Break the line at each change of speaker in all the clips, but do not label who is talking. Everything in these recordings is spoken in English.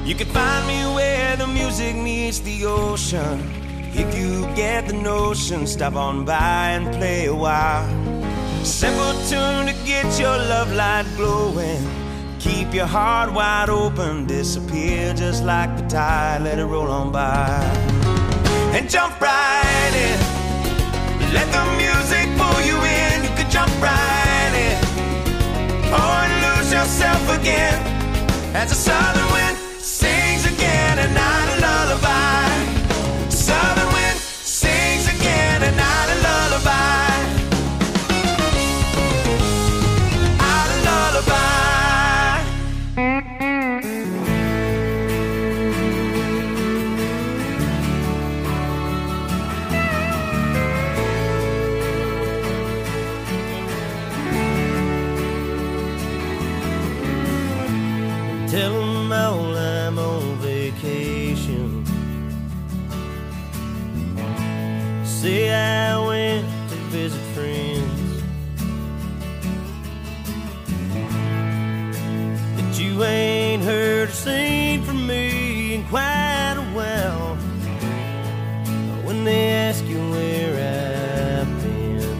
You can find me where the music meets the ocean. If you get the notion, stop on by and play a while. Simple tune to get your love light glowing. Keep your heart wide open, disappear just like the tide, let it roll on by. And jump right in, let the music pull you in. You can jump right in, or lose yourself again, as the southern wind sings again, a night a lullaby. Southern wind sings again, a night a lullaby. A lullaby. Tell them all I'm on vacation. Say I went to visit friends, that you ain't heard or seen from me in quite a while. When they ask you where I've been,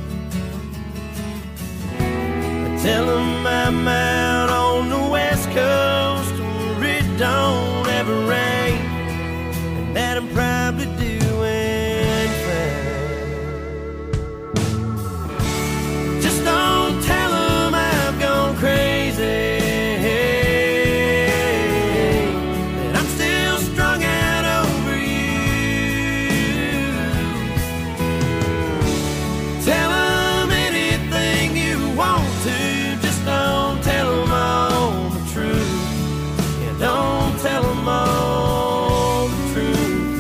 I tell them I'm out on the West Coast where it don't ever rain, and that I'm probably doing fine. Just don't tell them I've gone crazy, that I'm still strung out over you. Tell them anything you want to, just don't tell them all the truth. Yeah, don't tell them all the truth.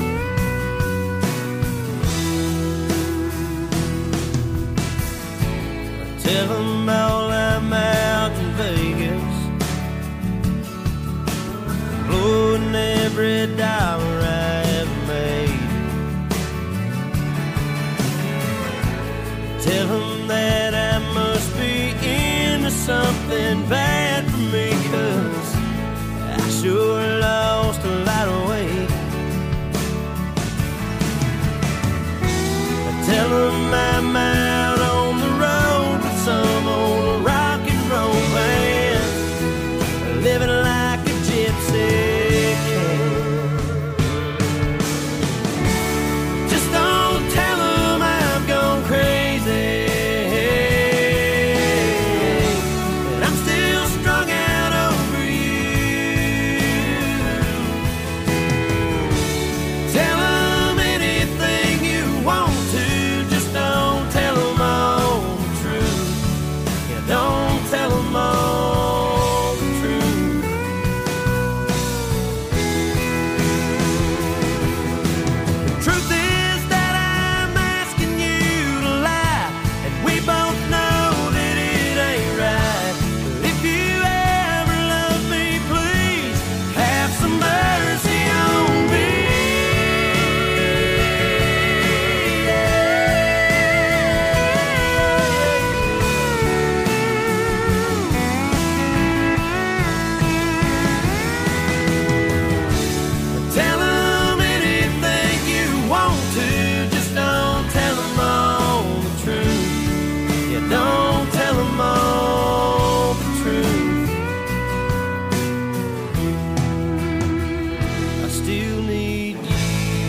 Tell them all I'm out in Vegas, blowing every dollar I ever made. Tell them that I must be into something bad for me, 'cause I sure lost a lot of weight. Tell them I'm out on the road with some old rock and roll band, living like a gypsy can. Just don't tell them I've gone crazy, and I'm still strung out over you. Tell them anything you want to, just don't tell them all the truth. Yeah, don't tell them all the truth. The truth is that I'm asking you to lie, and we both know that it ain't right. But if you ever love me, please have some mercy on me. Tell them anything you want to, just don't tell them all the truth. Yeah, don't tell them all the truth. I still need you.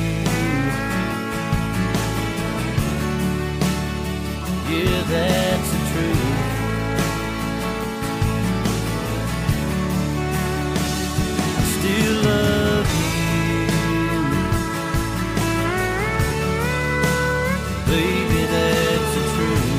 Yeah, that's the truth. I still love you, baby, that's the truth.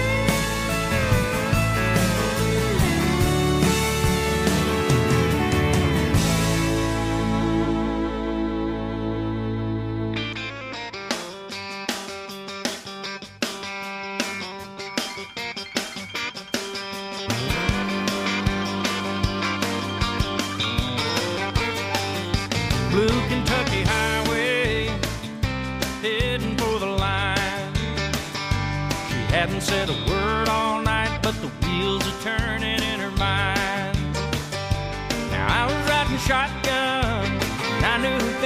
Blue Kentucky Highway, heading for the line. She hadn't said a word all night, but the wheels are turning in her mind. Now I was riding shotgun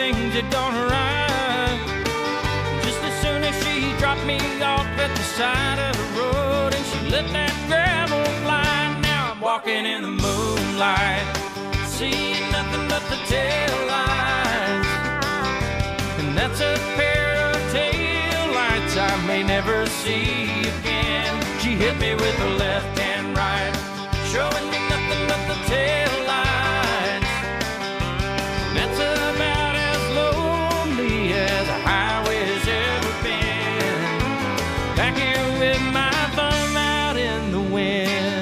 things that don't right. Just as soon as she dropped me off at the side of the road and she let that gravel fly, now I'm walking in the moonlight, seeing nothing but the tail lights. And that's a pair of tail lights I may never see again. She hit me with her left and right, showing me nothing but the tail lights. And that's about as lonely as a highway's ever been. Back here with my thumb out in the wind.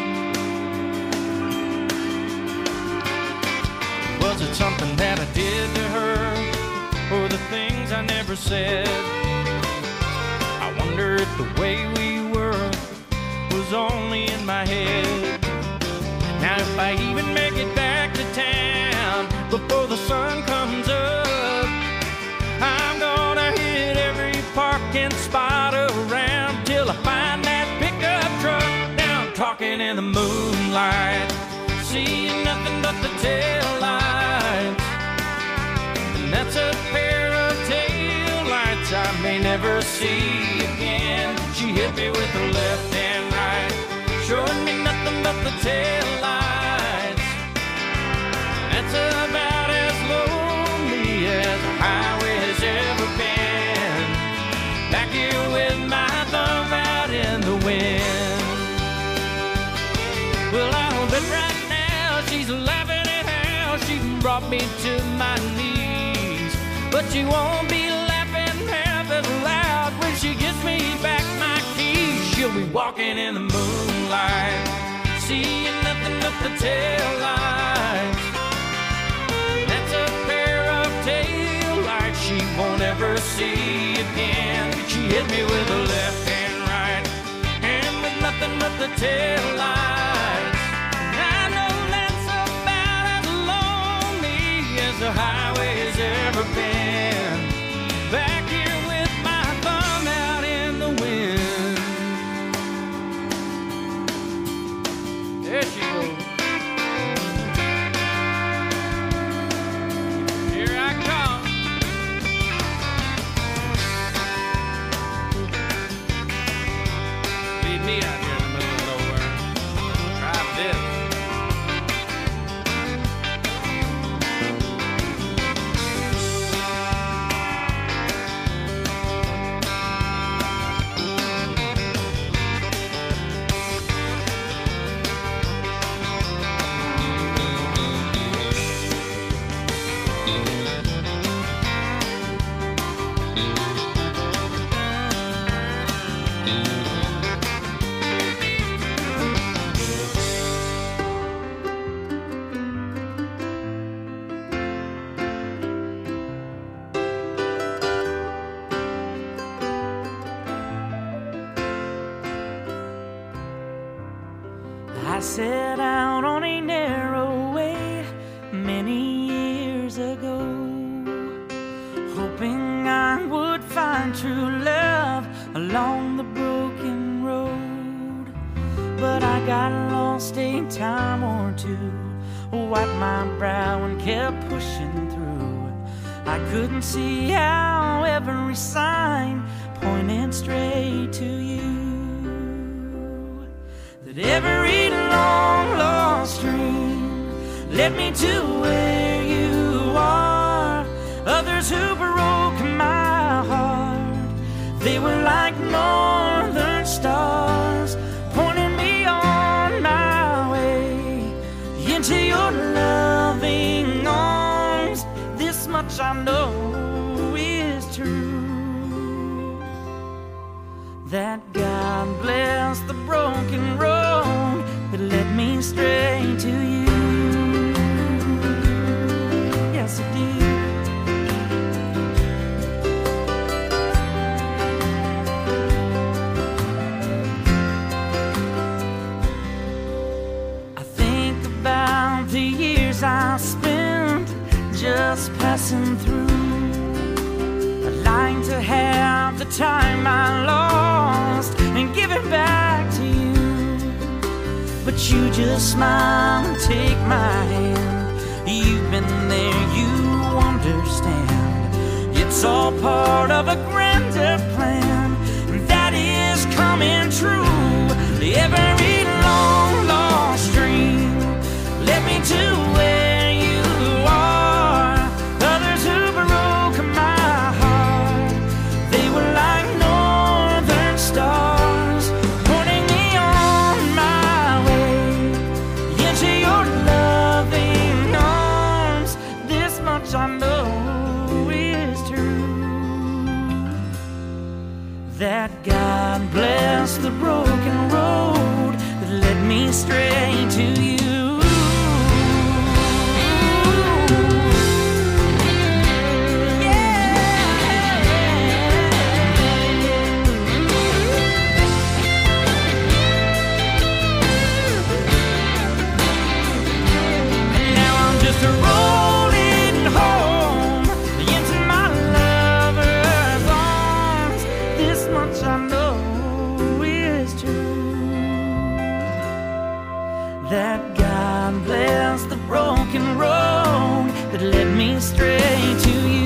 Was it something that I did to her, or the things I never said? I wonder if the way we were was only in my head. Now if I even make it back to town before the sun comes up, I'm gonna hit every parking spot around till I find that pickup truck. Now I'm talking in the moonlight, seeing nothing but the tail lights. And that's a pair of tail lights I may never see again. She hit me with her left and right, showing me nothing but the tail lights. That's about as lonely as a highway has ever been. Back here with my thumb out in the wind. Well, I don't bet right now she's laughing at how she brought me to my knees, but she won't be laughing half as loud when she gives me back my keys. She'll be walking in the moonlight, seeing nothing but the tail lights. That's a pair of tail lights she won't ever see again. She hit me with her left and right, and with nothing but the tail lights. I know that's about as lonely as the highway has ever been. Back here with my thumb out in the wind. There she goes. Here I come. Leave me out here in the middle of nowhere. Try this.
I set out on a narrow way many years ago, hoping I would find true love along the broken road. But I got lost a time or two, wiped my brow and kept pushing through. I couldn't see how every sign pointed straight to you, that every long lost dream led me to where you are. Others who broke my heart, they were like northern stars, pointing me on my way into your loving arms. This much I know is true, that God bless the broken road that led me straight to you. Yes, it did. I think about the years I spent just passing through. I'd like to have the time I lost and give it back to you, but you just smile and take my hand. You've been there, you understand. me stray to you.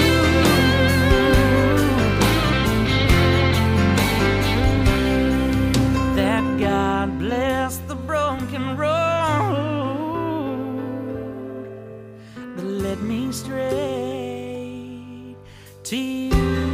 That God bless the broken road that led me straight to you.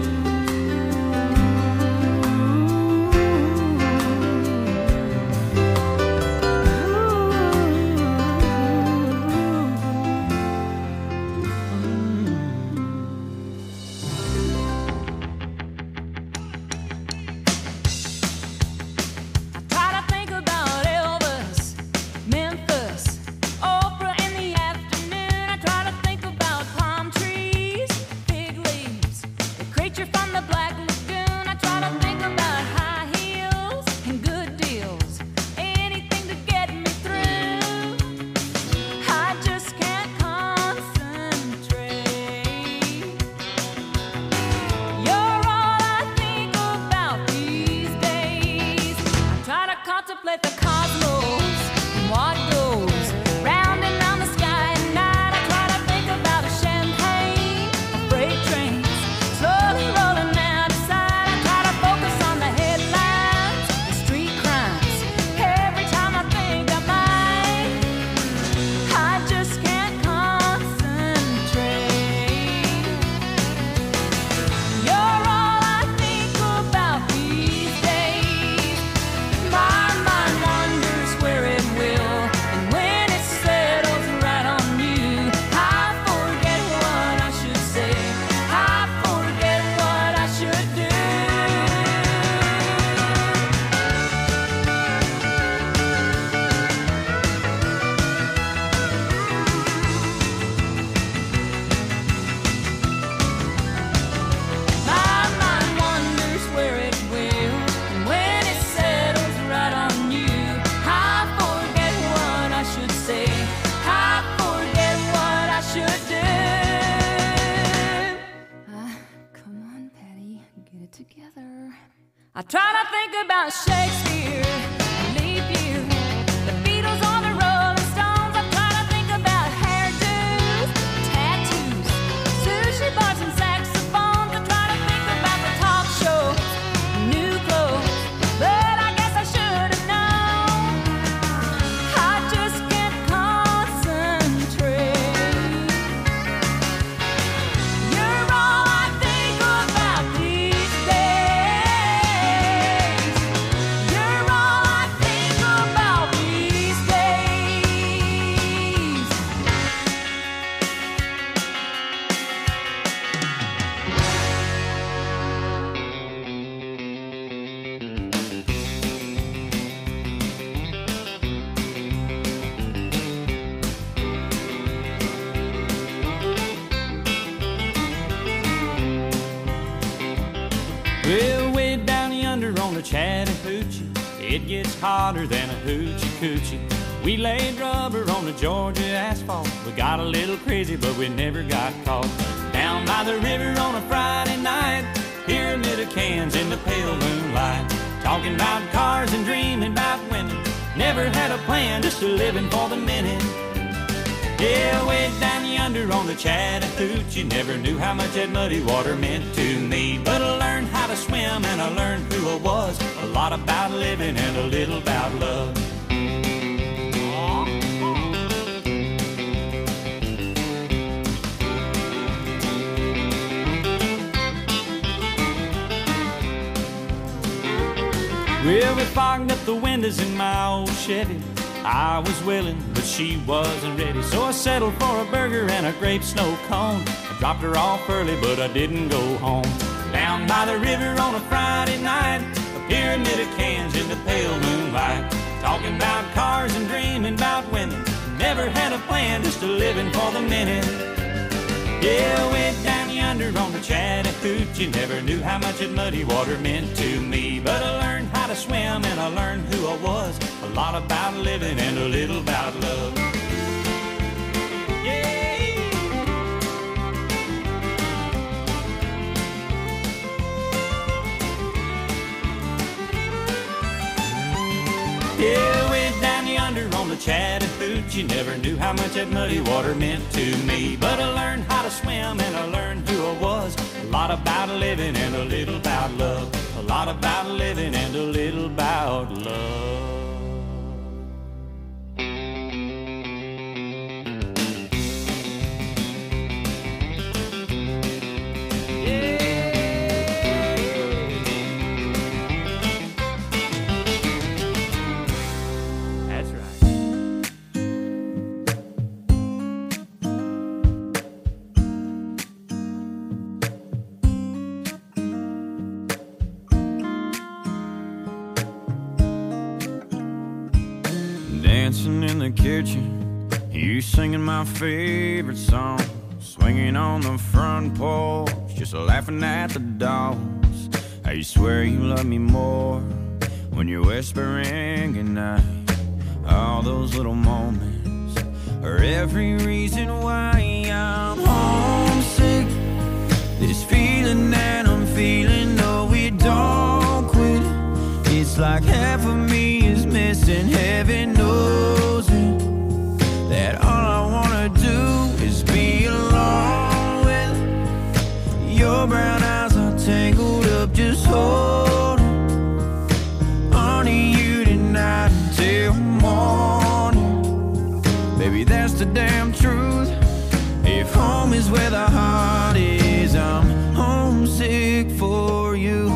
I try to think about Shakespeare, leap year, the Beatles or the Rolling Stones. I try to think about hairdos, tattoos, sushi bars and saxophones. I try to think about the talk shows, new clothes, but I guess I should have known. I just can't concentrate. You're all I think about these days.
Well, way down yonder on the Chattahoochee, it gets hotter than a hoochie coochie. We laid rubber on the Georgia asphalt. We got a little crazy, but we never got caught. Down by the river on a Friday night, pyramid of cans in the pale moonlight. Talking about cars and dreaming about women. Never had a plan, just a living for the minute. Yeah, way down yonder on the Chattahoochee, never knew how much that muddy water meant to me. But I learned how to swim and I learned who I was. A lot about living and a little about love. Well, we fogged up the windows in my old Chevy. I was willing, but she wasn't ready. So I settled for a burger and a grape snow cone. I dropped her off early, but I didn't go home. Down by the river on a Friday night, a pyramid of cans in the pale moonlight. Talking about cars and dreaming about women. Never had a plan, just a living for the minute. Yeah, way down yonder on the Chattahoochee, never knew how much that muddy water meant to me. But I learned how to swim and I learned who I was. A lot about living and a little about love. Yeah, way down yonder on the the Chattahoochee. Never knew how much that muddy water meant to me. But I learned how to swim and I learned who I was. A lot about living and a little about love. A lot about living and a little about love.
Dancing in the kitchen, you singing my favorite song, swinging on the front porch, just laughing at the dogs. I swear you love me more when you're whispering goodnight. All those little moments are every reason why I'm homesick. This feeling that I'm feeling, no, we don't quit. It's like half of me is missing, heaven knows it. That all I wanna do is be alone with your brown eyes are tangled up, just holding on to you tonight until morning. Baby, that's the damn truth. If home is where the heart is, I'm homesick for you.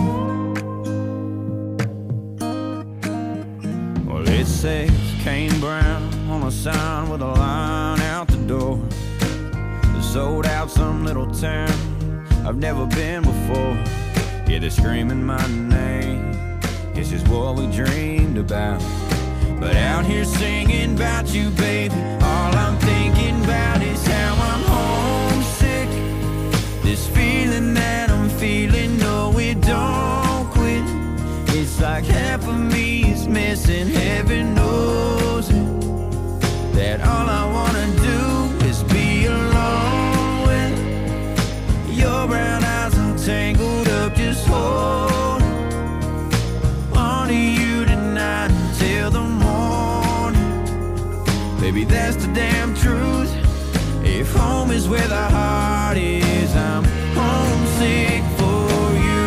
It says Kane Brown on a sign with a line out the door. Sold out some little town I've never been before. Yeah, they're screaming my name. This is what we dreamed about. But out here singing about you, baby, all I'm thinking about is how I'm homesick. This feeling that I'm feeling, no, it don't quit. It's like half of me is missing, heaven knows it. That all I wanna do is be alone with your brown eyes all tangled up, just hold on to you tonight until the morning. Baby, that's the damn truth. If home is where the heart is, I'm homesick for you.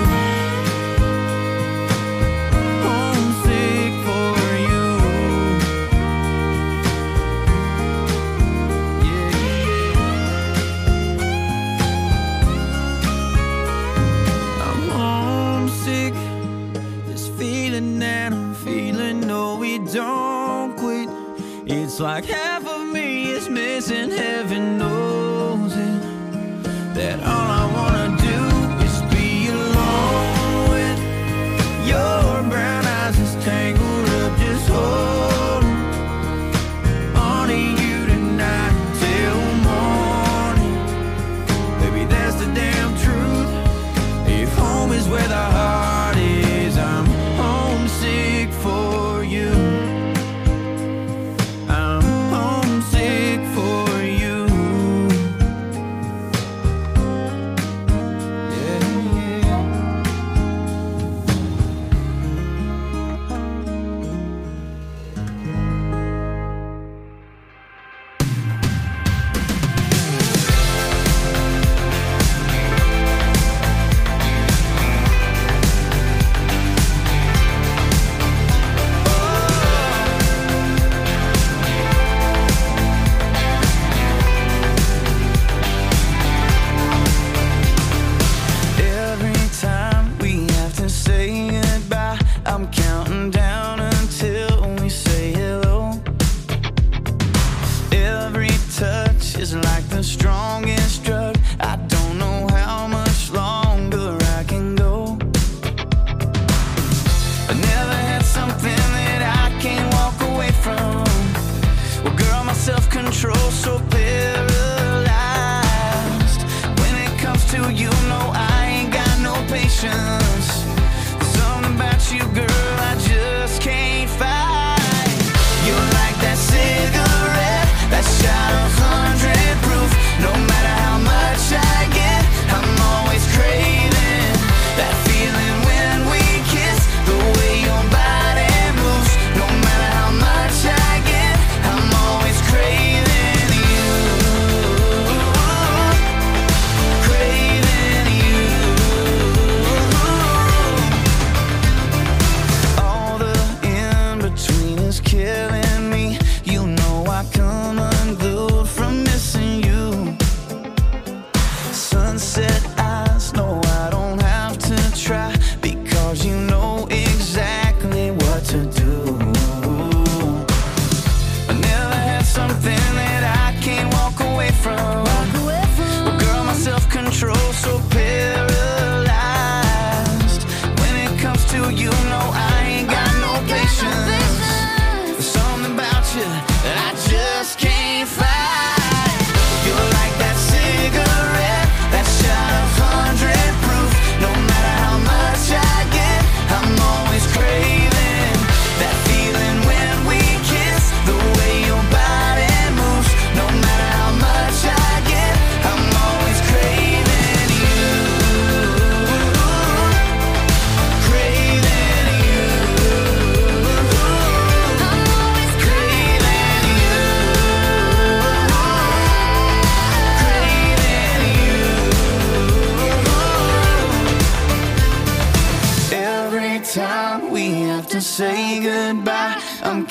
Don't quit. It's like half of me is missing, heaven knows it. That all I wanna do is be alone with your brown eyes is tangled up, just hold on to you tonight till morning. Baby, that's the damn truth. If home is where the heart is, I'm homesick for you.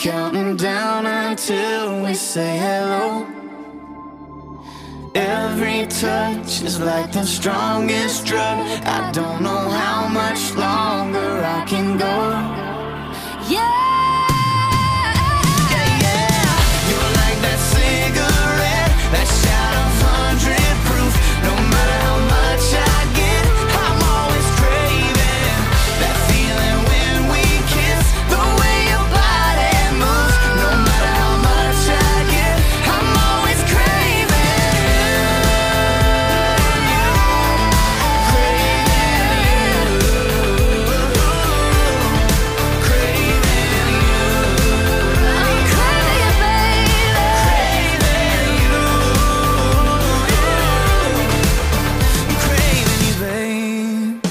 counting down until we say hello. Every touch is like the strongest drug. I don't know how much longer I can go.
Yeah.
You're like that cigarette, that shot of 100 proof. No matter how much I get, I'm always craving that feeling when we kiss. The way your body moves. No matter how much I get, I'm always craving you. Craving you.
I'm craving, baby.
Craving you. Craving you, babe.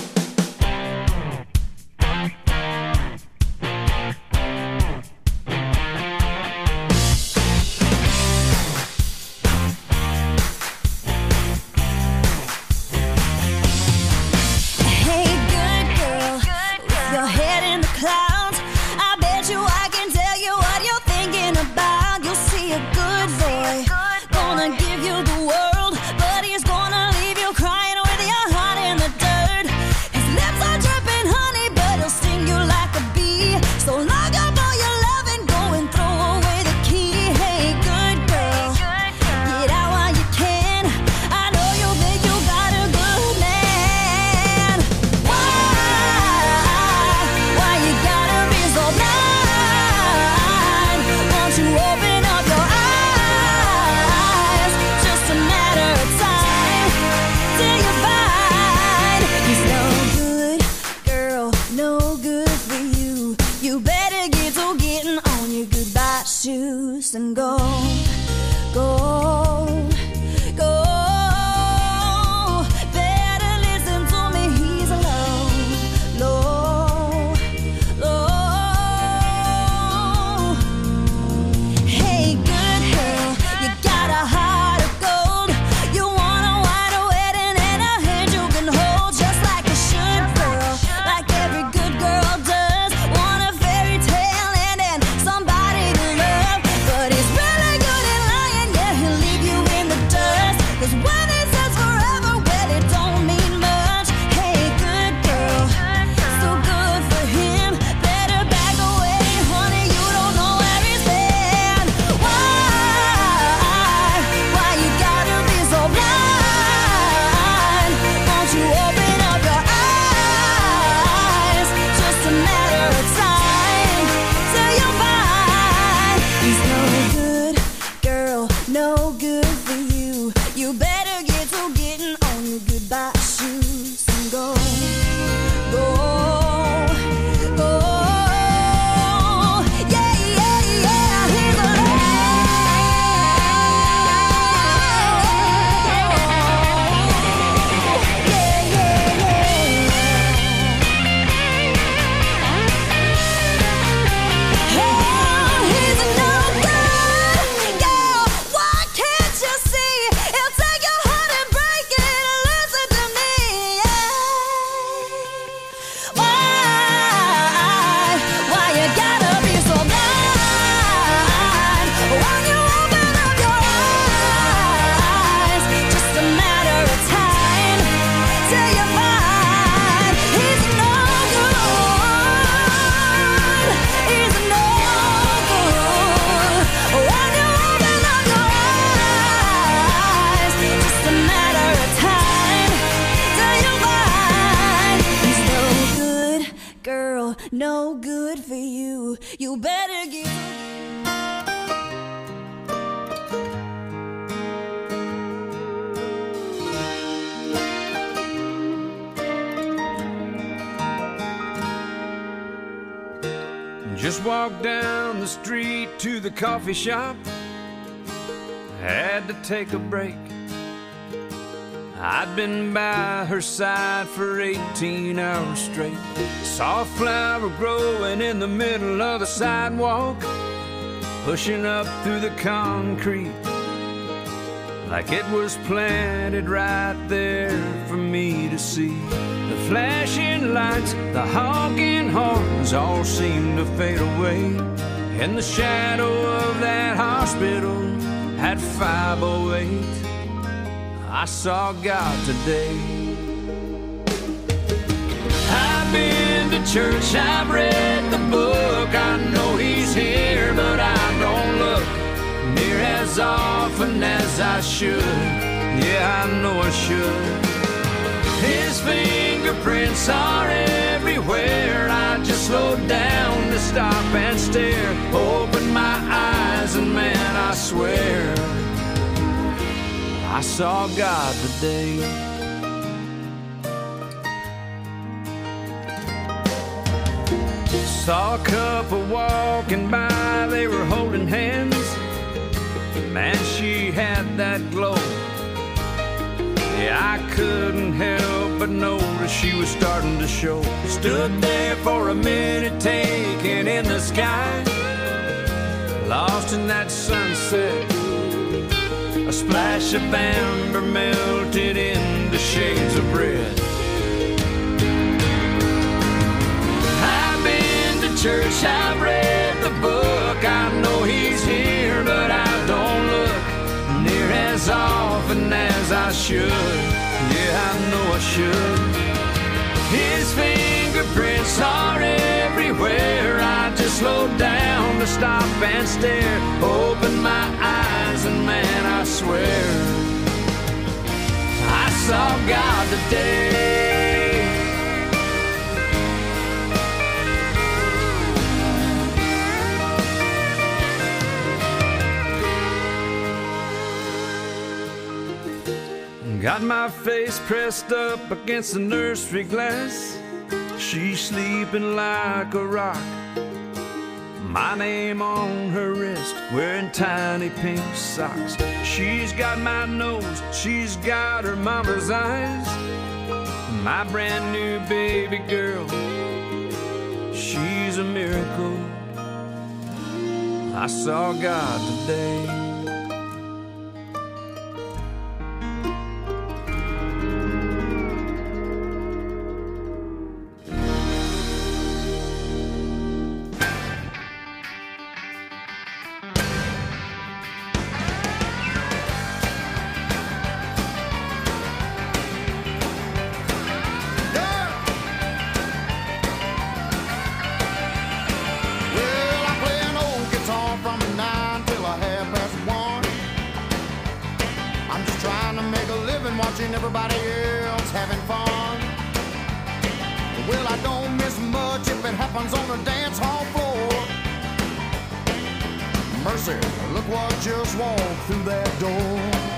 Hey, good girl, with your head in the clouds, I bet you I can tell you what you're thinking about. You'll see a good boy, gonna give you the world, but he's gonna leave you crying with your heart in the dirt. His lips are dripping honey, but he'll sting you like a bee. So lock up all your love and go and throw away the key. Hey, good girl, get out while you can. I know you think you got a good man. Why you gotta be so blind? Won't you open up your eyes? Just a matter of time till you find he's no good, girl, no good for you. You better get to getting on your goodbye shoes and go, go, go. Better listen to me, he's alone, low, low. Hey, good girl, you got a heart of gold. You want a wide wedding and a hand you can hold, just like a should girl, like every good girl does. Want a fairy tale ending, somebody to love, but he's really good at lying. Yeah, he'll leave you in the dust. 'Cause when he says forever, well, it don't mean much. Hey, good girl, so good for him. Better back away, honey. You don't know where he's been. Why you gotta be so blind? Won't you open up your eyes? Just a matter of time till you find he's no good, girl, no good for you. You better get to getting on your goodbye shoes and go, go, go. Yeah, yeah, yeah, he's yeah, yeah, yeah. Oh, he's no good, girl. Why can't you see? He'll take your heart and break it. Listen to me, yeah. Why you gotta be so blind? When you open up your eyes, just a matter of time till you find he's no good. He's no good. When you open up your eyes, just a matter of time till you find he's no good, girl, no good for you. You better get.
Just walked down the street to the coffee shop. Had to take a break. I'd been by her side for 18 hours straight. Saw a flower growing in the middle of the sidewalk, pushing up through the concrete like it was planted right there for me to see. The flashing lights, the honking horns all seemed to fade away. In the shadow of that hospital at 508, I saw God today. I've been to church, I've read the book, I know he's here, but I don't look near as often as I should. Yeah, I know I should. His fingerprints are everywhere. I just slowed down to stop and stare. Opened my eyes and man, I swear I saw God today. Saw a couple walking by, they were holding hands. Man, she had that glow. Yeah, I couldn't help but notice she was starting to show. Stood there for a minute, taking in the sky, lost in that sunset. A splash of amber melted into shades of red. I've been to church, I've read the book, I know he's here, but I don't look near as often as I should. Yeah, I know I should. His fingerprints are everywhere. I just slowed down to stop and stare. Opened my eyes and man, I swear I saw God today. Got my face pressed up against the nursery glass. She's sleeping like a rock. My name on her wrist, wearing tiny pink socks. She's got my nose, she's got her mama's eyes. My brand new baby girl, she's a miracle. I saw God today.
Watching everybody else having fun. Well, I don't miss much if it happens on the dance hall floor. Mercy, look what just walked through that door.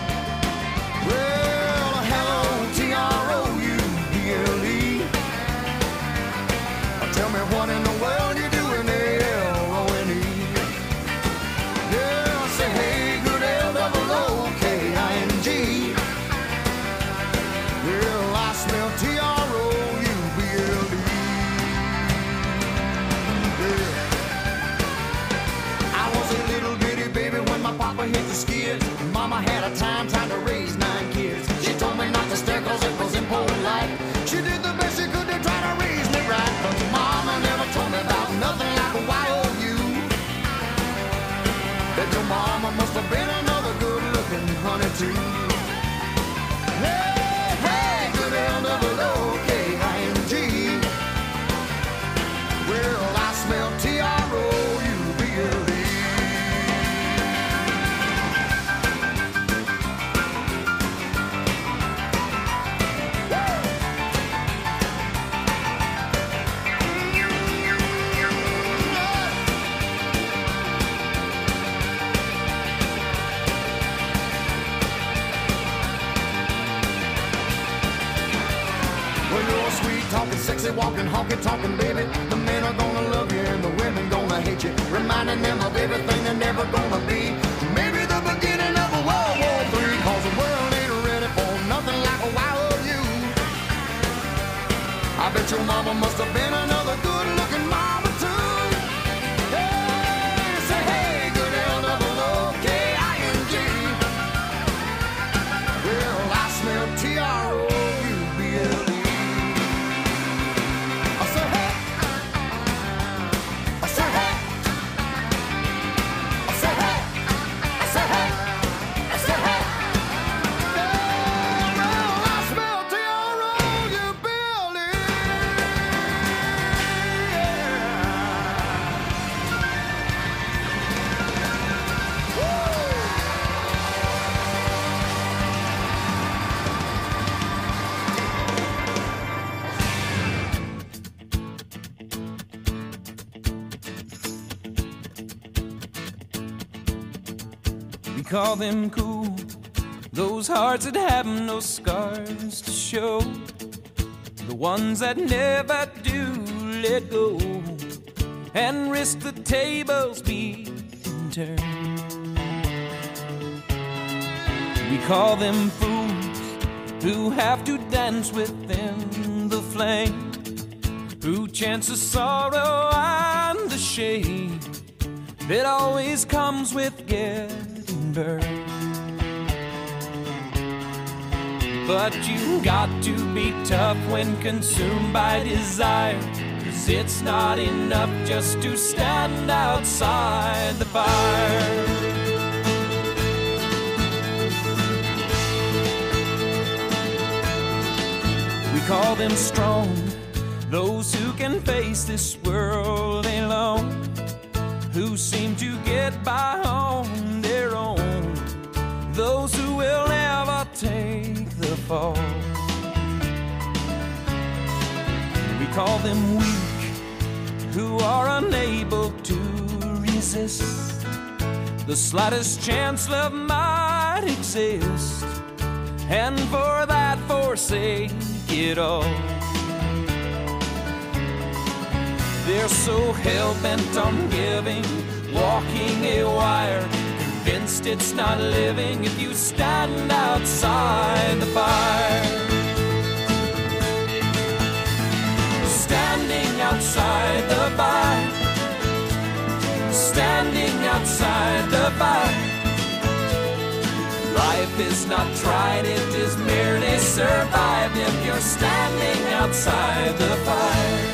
Well, hello, T-R-O-U-B-L-E. Tell me what in the world you doing, L-O-N-E. Yeah, say hey, good L-O-O-K-I-N-G. Well, I smell T-R-O-U-B-L-E. Yeah. I was a little bitty baby when my papa hit the skids. Mama had a time trying to raise 9 kids. She told me not to stare cause it was impolite. She did the best she could to try to raise me right. But mama never told me about nothing like a Y-O-U. That your mama must have been another good-looking honey too. L-O-O-K-I-N-G. Well, I smell T-R-O-U-B-L-E. Talking sexy, walking, honky, talking, baby. The men are gonna love you and the women gonna hate you, reminding them of everything they're never gonna be. Maybe the beginning of a World War III, cause the world ain't ready for nothing like a Y-O-U. I bet your mama must have been another good-looking mama too. Hey, say hey, good L-O-O-K-I-N-G. Well, I smell T-R-O-U-B-L-E.
call them cool, those hearts that have no scars to show, the ones that never do let go and risk the tables being turned. We call them fools who have to dance within the flame, who chance the sorrow and the shame that always comes with getting burned. But you got to be tough when consumed by desire, 'cause it's not enough just to stand outside the fire. We call them strong, those who can face this world alone, who seem to get by on their own, those who will never take the fall. We call them weak, who are unable to resist the slightest chance love might exist, and for that forsake it all. They're so hell-bent on giving, walking a wire, convinced it's not living if you stand outside the fire. Standing outside the fire, standing outside the fire. Life is not tried, it is merely survived if you're standing outside the fire.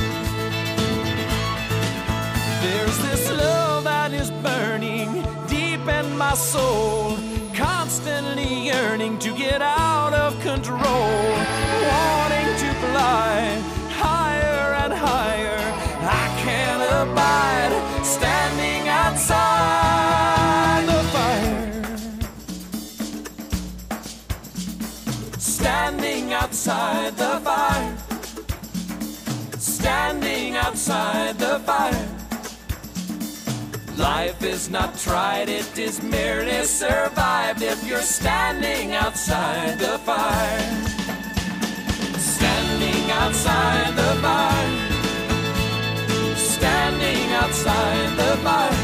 There's this love that is burning deep in my soul, constantly yearning to get out of control, wanting to fly higher and higher. I can't abide standing outside the fire. Standing outside the fire. Standing outside the fire. Life is not tried, it is merely survived if you're standing outside the fire. Standing outside the fire. Standing outside the fire.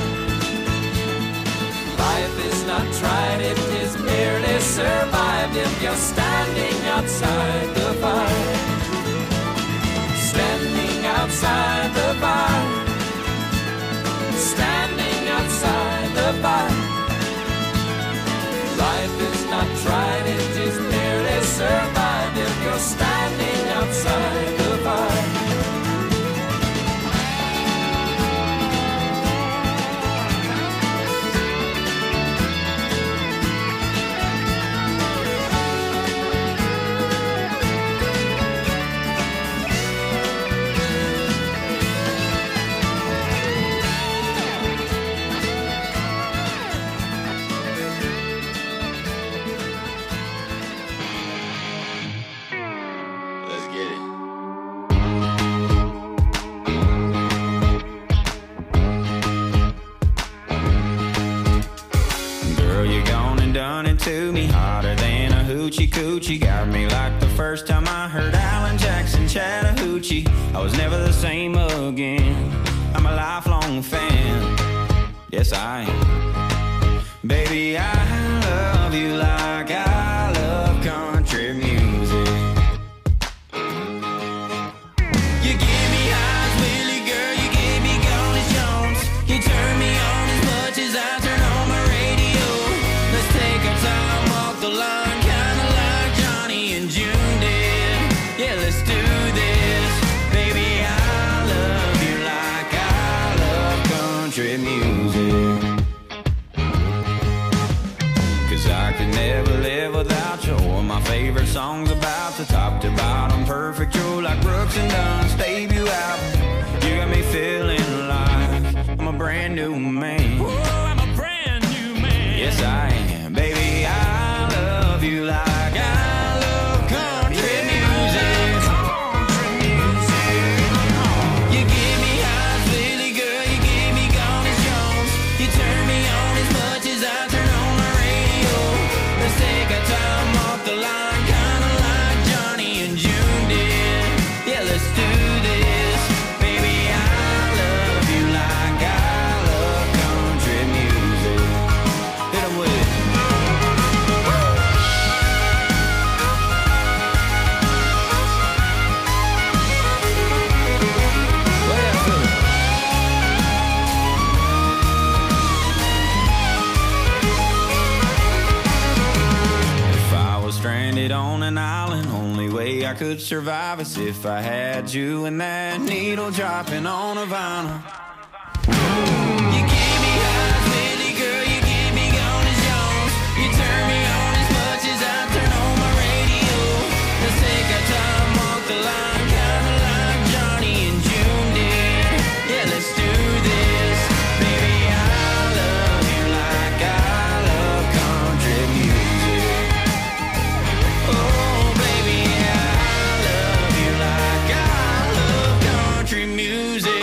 Life is not tried, it is merely survived if you're standing outside the fire. Standing outside the fire. Standing outside the fire. Life is not tried, it is merely survived if you're standing outside the fire.
To me harder than a hoochie coochie. Got me like the first time I heard Alan Jackson Chattahoochee. I was never the same again. I'm a lifelong fan. Yes, I am. Baby, I love you like I love country music. You give me eyes, Willie, girl. You gave me Golly Jones. You turn me on as much as I turn on my radio. Let's take our time, walk the line, kinda like Johnny and June did. Yeah, let's do this. Baby, I love you like I love country music. 'Cause I could never live without you. All my favorite songs about the top to bottom, perfect. You're like Brooks and Dunn's debut album. You got me feeling like I'm a brand new man.
Oh, I'm a brand new man.
Yes, I am. Baby, I love you like I love country music. Country music. You give me eyes, Willie, girl. You give me Golly Jones. You turn me on as much as I turn on my stranded on an island. Only way I could survive is if I had you and that needle dropping on a vinyl. You gave me highs, Wendy, girl, you gave me gone as Jones. You turn me on as much as I turn on my radio. Let's take our time, walk the line, kinda like Johnny and June did. Yeah, let's do this. Baby, I love you like I love country music. Oh, baby, I love you like I love country music.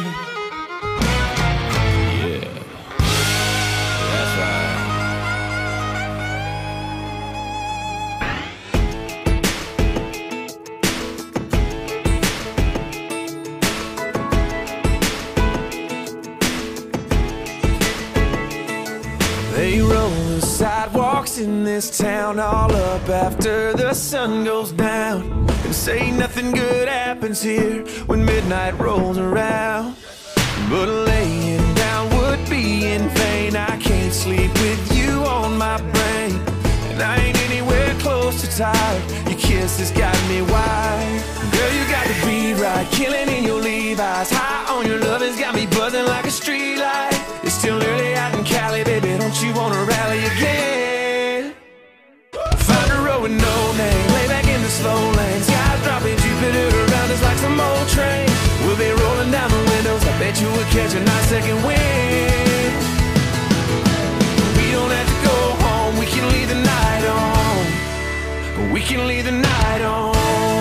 They roll the sidewalks in this town all up after the sun goes down, and say nothing good happens here when midnight rolls around. But laying down would be in vain. I can't sleep with you on my brain, and I ain't anywhere close to tired. Your kiss has got me wired. Girl, you got the beat right, killing in your Levi's. High on your love has got me buzzing like a street light. It's still early out in Cali, baby, don't you wanna rally again? Find a road with no name, lay back in the slow lane. Skies dropping, Jupiter around us like some old train. We'll be rolling down the windows, I bet you would catch a nice second wind. We don't have to go home, we can leave the night on. We can leave the night on.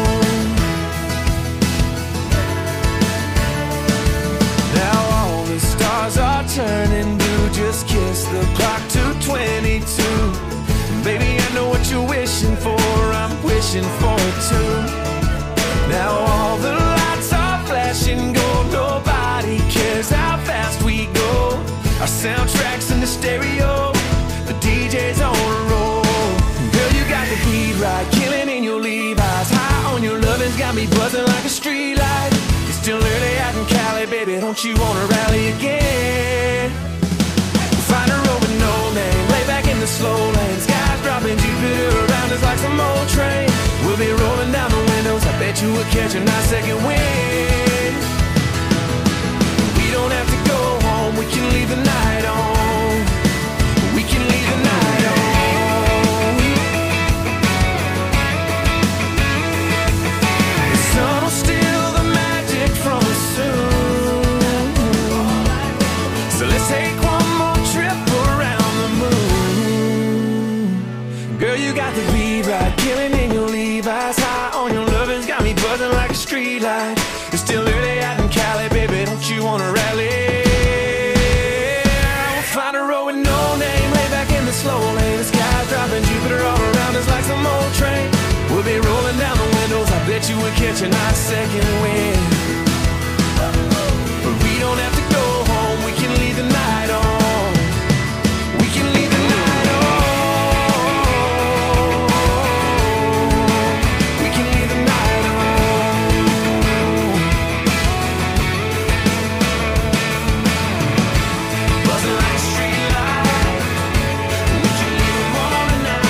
Now all the stars are turning blue. Just kiss the clock to 22. Baby, I know what you're wishing for, I'm wishing for it too. Now all the lights are flashing gold. Nobody cares how fast we go. Our soundtrack's in the stereo, the DJ's on a roll. Girl, you got the beat right, killing in your Levi's. High on your lovin's got me buzzing like a street light. It's still early out in Cali, baby, don't you wanna rally again? Find a road with no name, lay back in the slow lane. Skies dropping, Jupiter around us like some old train. We'll be rolling down the windows, I bet you would catch a nice second wind. We don't have to go home, we can leave the night on. We can leave the night on. The sun will steal the magic from us soon. So let's take one more trip around the moon. Girl, you got the beat right, killing in your Levi's. High on your lovin's got me buzzing like a street light. It's still early out in Cali, baby, don't you wanna rally? We'll find a road with no name, lay back in the slow lane. The sky's dropping, Jupiter all around us like some old train. We'll be rolling down the windows, I bet you would catch a nice second wind. But we don't have to go home, we can leave the night on. We can leave the night on. We can leave the night on. Buzzing like a street light. We can leave them all tonight.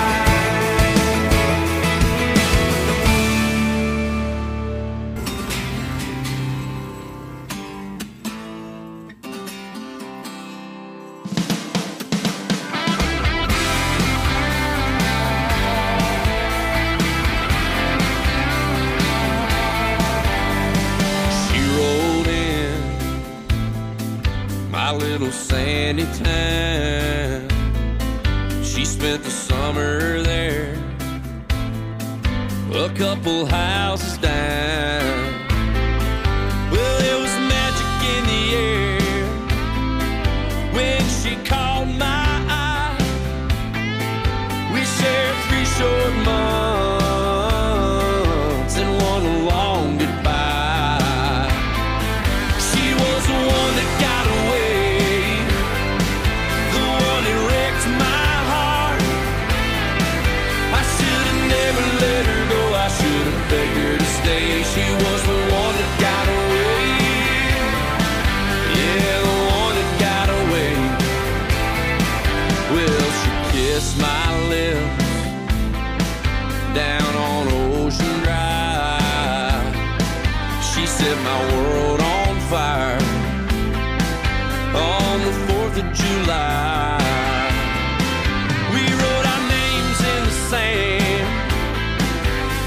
She rolled in my little sandy town. She spent the summer there, a couple houses down. Well, there was magic in the air when she caught my eye. We shared 3 short months and one long goodbye. She was the one that got away, the one that wrecked my heart. I should have never let her go, I should have begged her to stay. She was the one that got away. Yeah, the one that got away. Well, she kissed my lips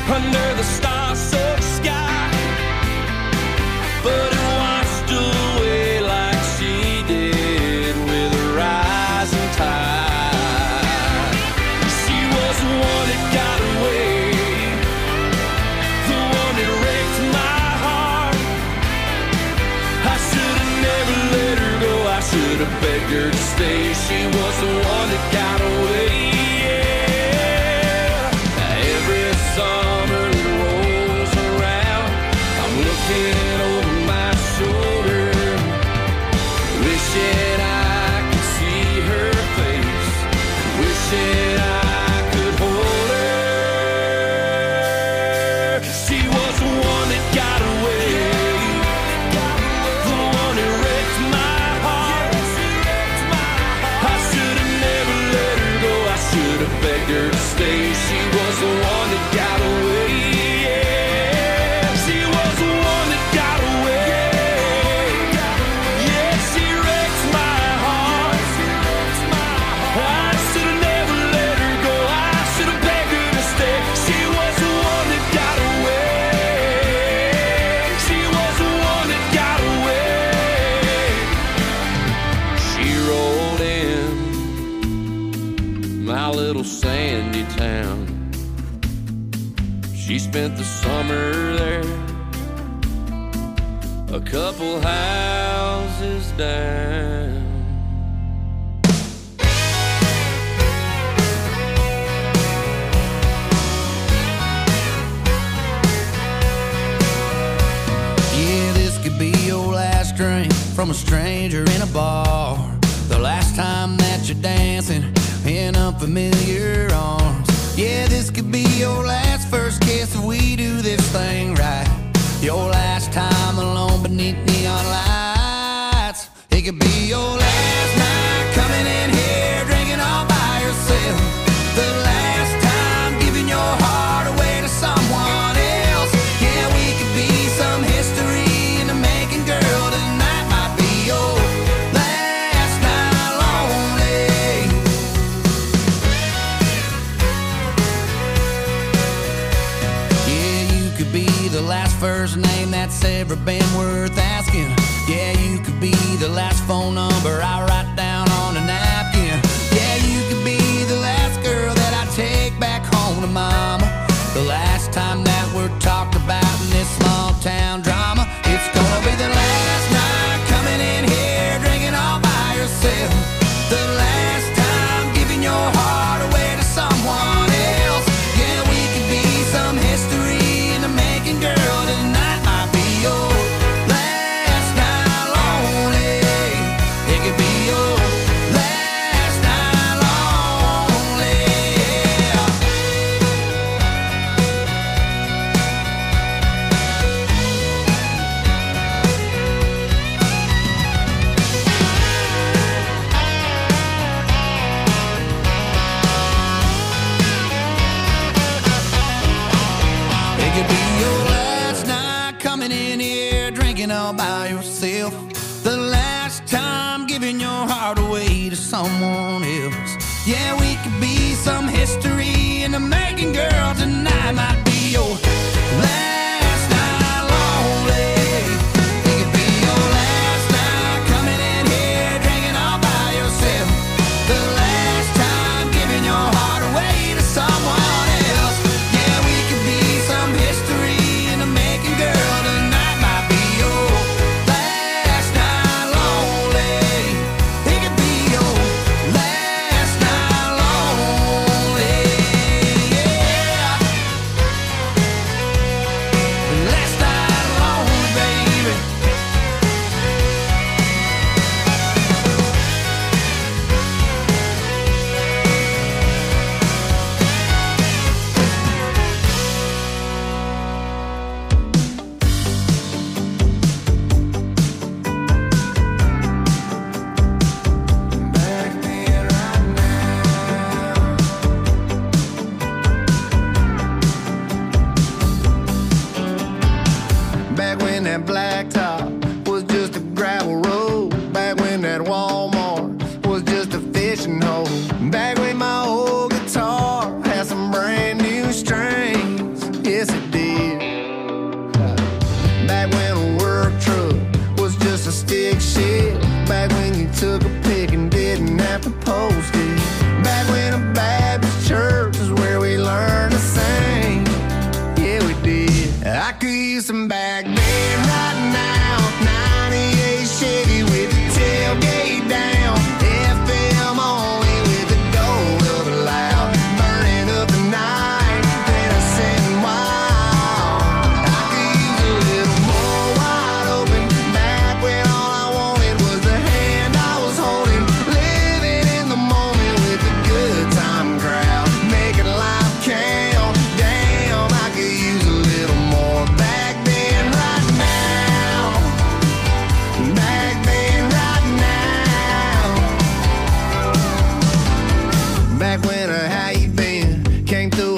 under the star-soaked sky, but it washed away like she did with a rising tide. She was the one that got away, the one that wrecked my heart. I should have never let her go, I should have begged her to stay. She was the one that got away. Every summer that rolls around, I'm looking over my shoulder, wishing I could see her face, wishing I could hold her. She was the one that got away, the one that wrecked my heart. I should have never let her go, I should have begged her to stay. She was the one that got away. She was the one that got away. Yeah, she wrecked my heart. I should have never let her go, I should have begged her to stay. She was the one that got away. She was the one that got away. She rolled in my little sandy town. She spent the summer there, a couple houses down.
Yeah, this could be your last drink from a stranger in a bar. The last time that you're dancing in unfamiliar arms. Yeah, this could be your last first kiss if we do this thing right. Your last time alone beneath neon lights. It could be your last night coming in here drinking all by yourself. The last time giving your heart away to someone else. Yeah, we could be some history in the making, girl. Tonight might be your last night lonely. Yeah, you could be the last first name that's ever been worth asking. Yeah, you could be the last phone number I write down on a napkin. Yeah, you could be the last girl that I take back home to mama. The last time that we're talked about in this small town drama. It's gonna be the last night coming in here drinking all by yourself. The last time giving your heart away to someone else. Yeah, we could be some history in the making, girl. Tonight might be your last night lonely. It could be your last night lonely. Yeah. It could be your last night coming in here drinking all by yourself. The last time giving your heart away to someone else. Yeah, we could be some history in the making, girl. Tonight might be your last night lonely. It could be your last night coming in here drinking all by yourself. The last time giving your heart away to someone else. Yeah, we could be some history in the making, girl. Tonight might be your last night lonely. It could be your last night lonely. Yeah. Last night lonely, baby. Back when that blacktop was just a gravel road. Back when that Walmart was just a fishing hole. Back when my old guitar had some brand new strings. Yeah,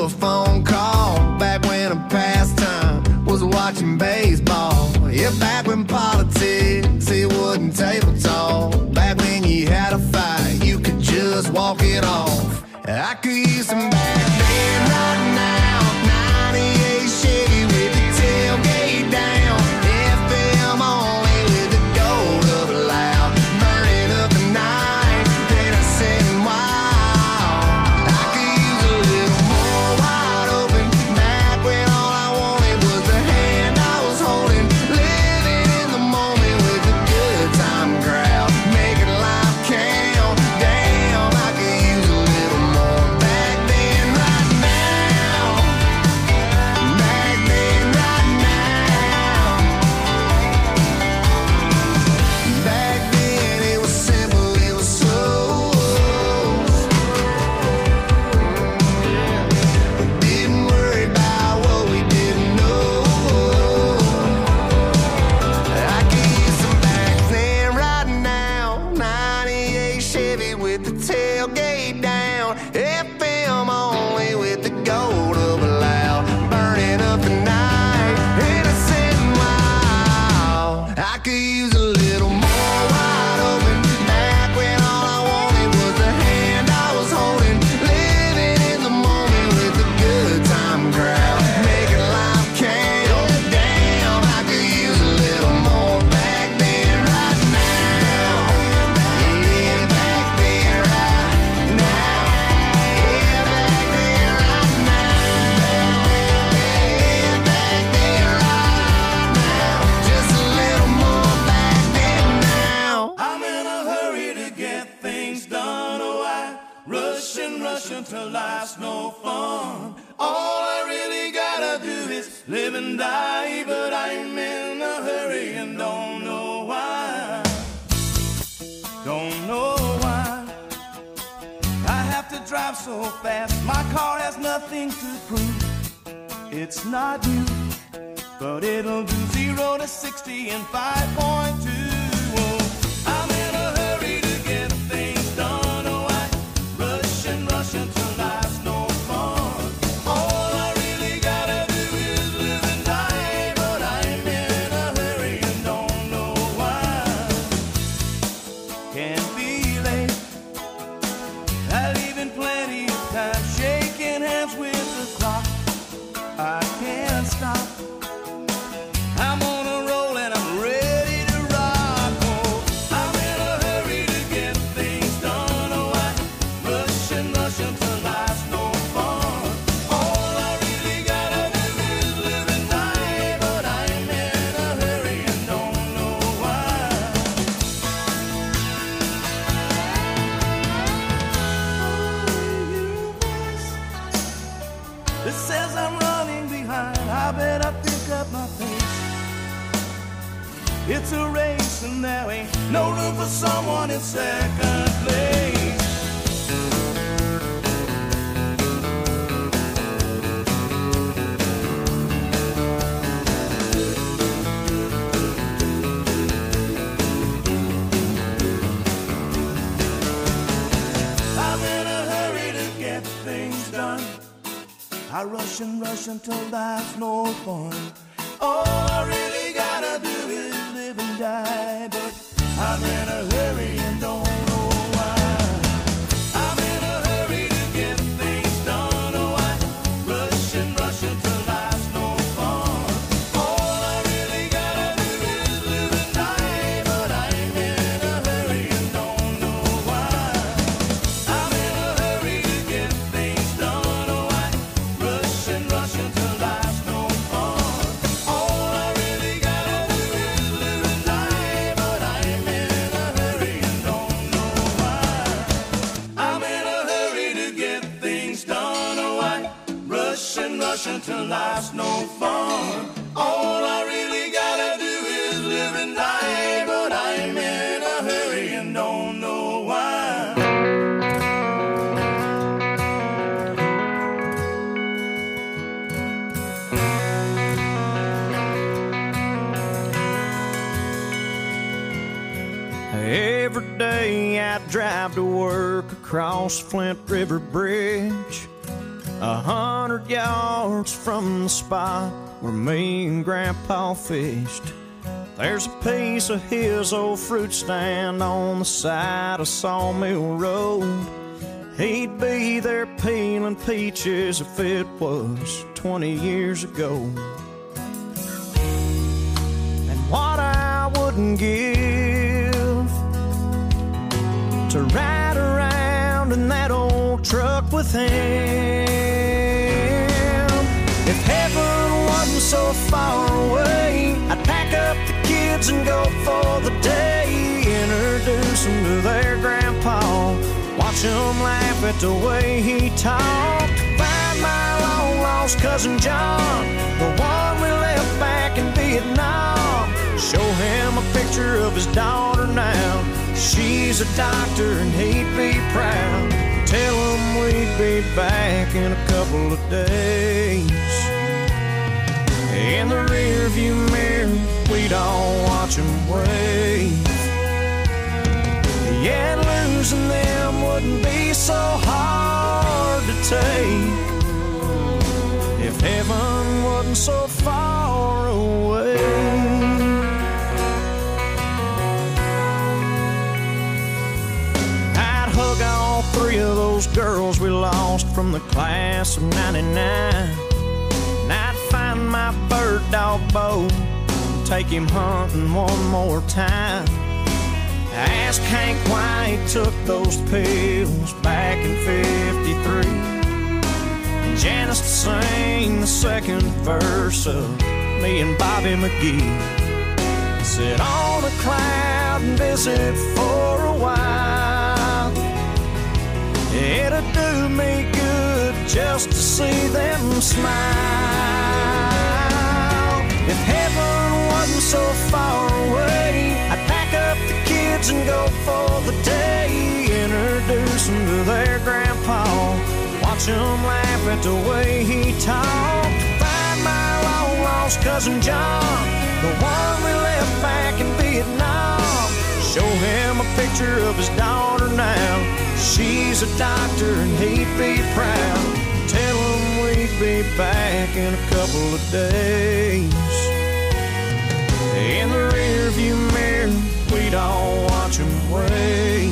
a phone call. Back when a pastime was watching baseball. Yeah, back when politics, it wasn't table talk. Back when you had a fight, you could just walk it off. I could use some back then right now. 98 Chevy with the tailgate down. FM only with the gold up loud. Burning up the night, then I said wow. I could use a little more wide open. Back when all I wanted was the hand I was holding. Living in the moment with the good time crowd. Making life count. Damn, I could use a little more. Back then, right now. Back then, right now. Back then it was simple, it was slow. Didn't worry about what we didn't know. I can use some back then right now. 98 Chevy with the tailgate down. FM only with the gold up loud. Burning up the night. Innocent and wild. I could use a little more wide open. Back when all I wanted was the hand I was holding. Living in the moment with the good time crowd. Making life count. Damn, I could use a little more. Back then, right now. Yeah, back then, right now. Yeah, back then, right now. Yeah, back then, right now. Just a little more back then now.
I'm in a hurry to get things done. Oh, I rush and rush until life's no fun. All I really gotta do is live and die, but I'm in a hurry and don't know why. Don't know why. I have to drive so fast. My car has nothing to prove. It's not new, but it'll do 0 to 60 in 5.2. Oh, I'm in a hurry to get things done. Oh, I rush and rush until life's no fun. All I really gotta do is live and die, but I'm in a hurry and don't know why. Can't be late. I leave in plenty of time, shaking hands with the clock. I can't stop. I'm on a roll and I'm ready to rock. Oh, I'm in a hurry to get things done. Oh, I rush and rush until life's no fun. All I really gotta do is live and die, but I'm in a hurry and don't know why. It says I'm running behind. I better pick up my pace. It's a race and there ain't no room for someone in second place. I'm in a hurry to get things done. I rush and rush until life's no fun. All I really gotta do is live and die, but I'm in a hurry and don't know why. I'm in a hurry to get things done. Oh, I rush and rush until life's no fun. All I really gotta do is live and die, but I'm in a hurry and don't know why. I'm in a hurry to get things done. Oh, I rush and rush until life's no fun. All I really gotta do is live and die, but I'm in a hurry and don't know why. I'm in a hurry to get things done. Oh, I rush and rush until life's no fun. All I really gotta do is live and die, but I'm in a hurry and don't know why.
Every day I drive to work across Flint River Bridge.
100 yards from the spot where me and Grandpa fished. There's a piece of his old fruit stand on the side of Sawmill Road. He'd be there peeling peaches if it was 20 years ago. And what I wouldn't give to ride around in that old truck with him. If heaven wasn't so far away, I'd pack up the kids and go for the day. Introduce them to their grandpa, watch them laugh at the way he talked. Find my long lost cousin John, the one we left back in Vietnam. Show him a picture of his daughter now. She's a doctor and he'd be proud. Tell him we'd be back in a couple of days. In the rear view mirror, we'd all watch him wave. Yeah, losing them wouldn't be so hard to take if heaven wasn't so far away. I'd hug all three of those girls we lost from the class of '99. And I'd find my bird dog Bo, take him hunting one more time. I asked Hank why he took those pills back in '53, and Janice to sing the second verse of me and Bobby McGee. Sit on a cloud and visit for a while. It'd do me good just to see them smile. If heaven wasn't so far away, I'd pack up the kids and go for the day. Introduce them to their grandpa, watch them laugh at the way he talked. Find my long lost cousin John, the one we left back in Vietnam. Show him a picture of his daughter now. She's a doctor and he'd be proud. Tell him we'd be back in a couple of days. In the rear view mirror, we'd all watch him wave.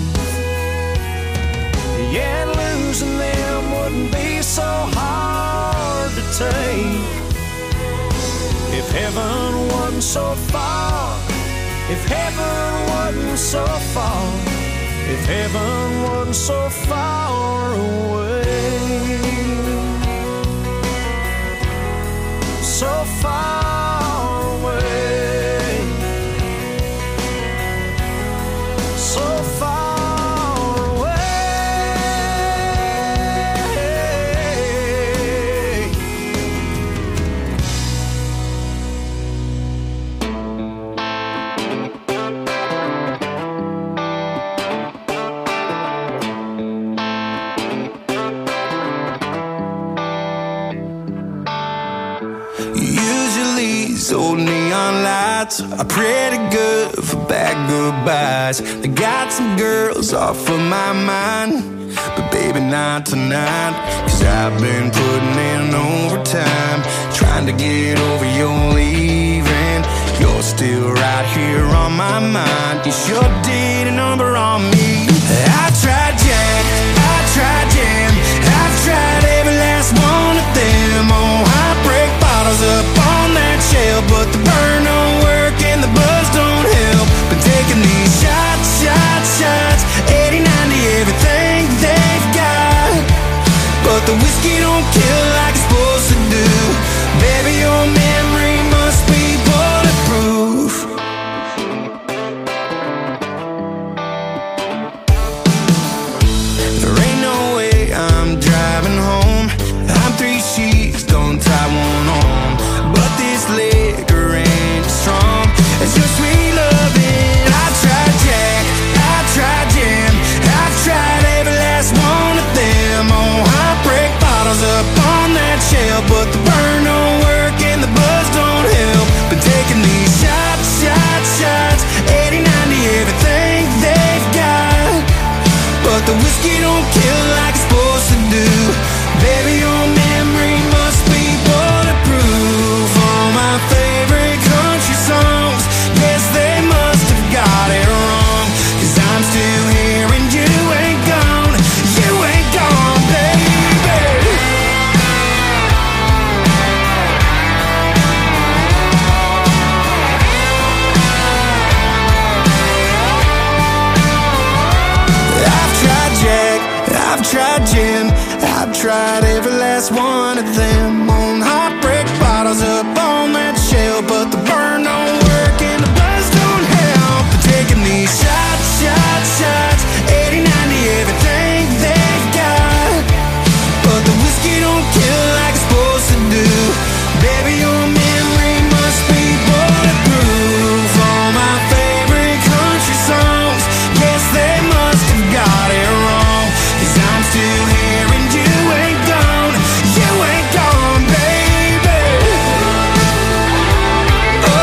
Yeah, losing them wouldn't be so hard to take if heaven wasn't so far. If heaven wasn't so far. If heaven wasn't so far away. So far away. So far away.
These old neon lights are pretty good for bad goodbyes. They got some girls off of my mind, but baby not tonight. Cause I've been putting in overtime, trying to get over your leaving. You're still right here on my mind. You sure did a number on me. I tried Jack, I tried Jam, I've tried every last one of them. Oh, I break bottles up on that shelf, but the burn don't work and the buzz don't help. Been taking these shots, shots, shots, 80, 90, everything they've got, but the whiskey don't kill like it's supposed to do. Baby, your memory must be bulletproof. There ain't no way I'm driving home. I'm 3 sheets, don't tie one on, but this liquor ain't strong. It's your sweet loving. I tried Jack, I tried Jam, I've tried every last one of them. Oh, I break bottles up on that shelf, but the burn don't work and the buzz don't help. Been taking these shots, shots, shots, 80, 90, everything they've got, but the whiskey don't kill like it's supposed to do. Baby, you're them all.